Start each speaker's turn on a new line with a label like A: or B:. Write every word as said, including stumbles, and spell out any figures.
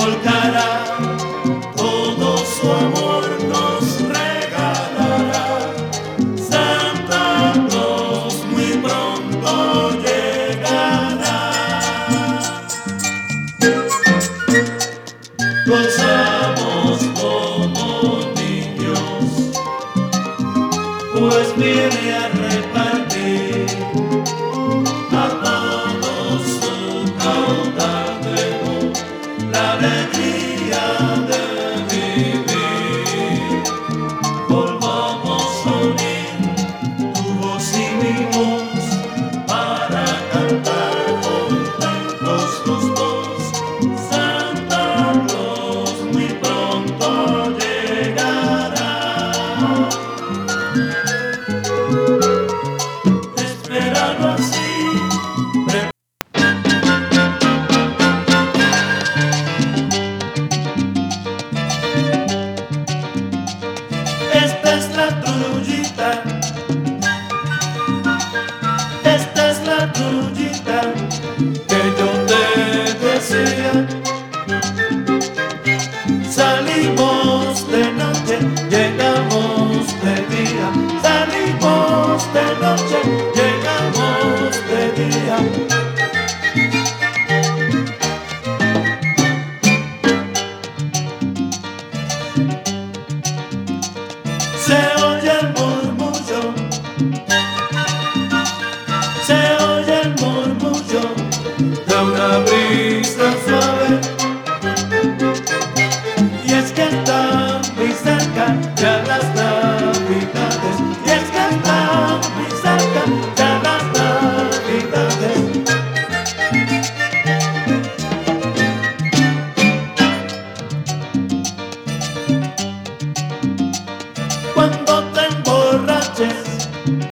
A: volcará, todo su amor nos regalará. Santa Claus muy pronto llegará. Gozamos como niños, pues viene a repartir a todos su caudal de voz la alegría de vivir. Volvamos a unir tu voz y mi voz para cantar contentos los dos. Santa Claus muy pronto llegará. Espéralo así. Esta es la trullita, esta es la trullita que yo te decía. Salimos de noche, llegamos de día. Salimos de noche, llegamos de día. Se oye el murmullo, se oye el murmullo de una brisa.